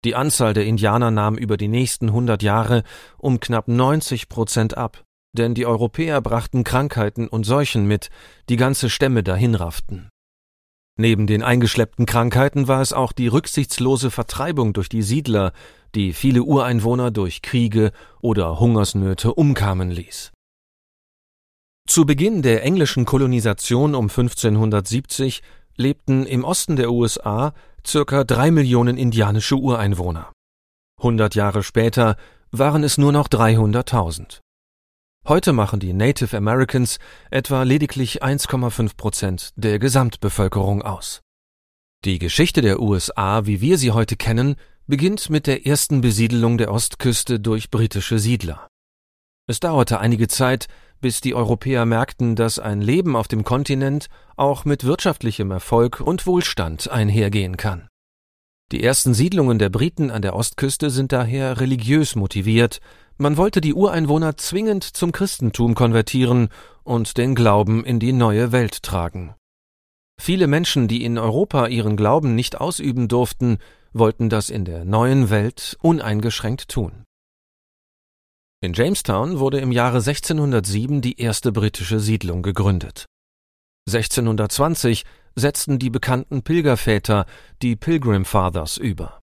Die Anzahl der Indianer nahm über die nächsten 100 Jahre um knapp 90% ab, denn die Europäer brachten Krankheiten und Seuchen mit, die ganze Stämme dahinrafften. Neben den eingeschleppten Krankheiten war es auch die rücksichtslose Vertreibung durch die Siedler, die viele Ureinwohner durch Kriege oder Hungersnöte umkamen ließ. Zu Beginn der englischen Kolonisation um 1570 lebten im Osten der USA ca. 3 Millionen indianische Ureinwohner. 100 Jahre später waren es nur noch 300.000. Heute machen die Native Americans etwa lediglich 1,5% der Gesamtbevölkerung aus. Die Geschichte der USA, wie wir sie heute kennen, beginnt mit der ersten Besiedelung der Ostküste durch britische Siedler. Es dauerte einige Zeit, bis die Europäer merkten, dass ein Leben auf dem Kontinent auch mit wirtschaftlichem Erfolg und Wohlstand einhergehen kann. Die ersten Siedlungen der Briten an der Ostküste sind daher religiös motiviert. Man wollte die Ureinwohner zwingend zum Christentum konvertieren und den Glauben in die neue Welt tragen. Viele Menschen, die in Europa ihren Glauben nicht ausüben durften, wollten das in der neuen Welt uneingeschränkt tun. In Jamestown wurde im Jahre 1607 die erste britische Siedlung gegründet. 1620 setzten die bekannten Pilgerväter, die Pilgrim Fathers, über.